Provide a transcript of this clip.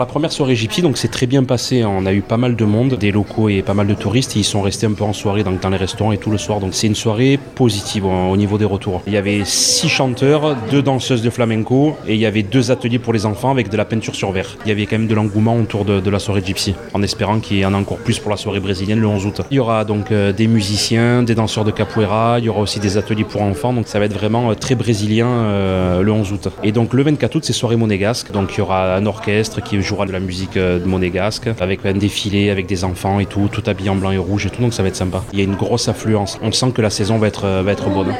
La première soirée gypsy, donc c'est très bien passé. On a eu pas mal de monde, des locaux et pas mal de touristes. Ils sont restés un peu en soirée dans les restaurants et tout le soir. Donc c'est une soirée positive au niveau des retours. Il y avait 6 chanteurs, 2 danseuses de flamenco et il y avait 2 ateliers pour les enfants avec de la peinture sur verre. Il y avait quand même de l'engouement autour de la soirée gypsy, en espérant qu'il y en ait encore plus pour la soirée brésilienne le 11 août. Il y aura donc des musiciens, des danseurs de capoeira, il y aura aussi des ateliers pour enfants. Donc ça va être vraiment très brésilien le 11 août. Et donc le 24 août, c'est soirée monégasque. Donc il y aura un orchestre qui jouera de la musique monégasque, avec un défilé, avec des enfants et tout habillé en blanc et rouge et tout, donc ça va être sympa. Il y a une grosse affluence. On sent que la saison va être bonne.